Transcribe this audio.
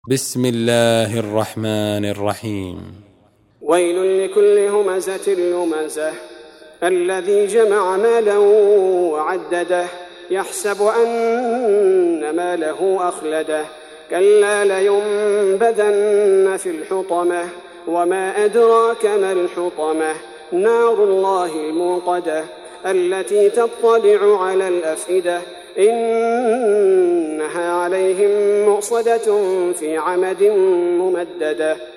بسم الله الرحمن الرحيم. ويل لكل همزة لمزة الذي جمع مالا وعدده يحسب أن ماله أخلده كلا لينبذن في الحطمة وما أدراك ما الحطمة نار الله الموقدة التي تطلع على الأفئدة إنها عليهم مؤصدة في عمد ممددة.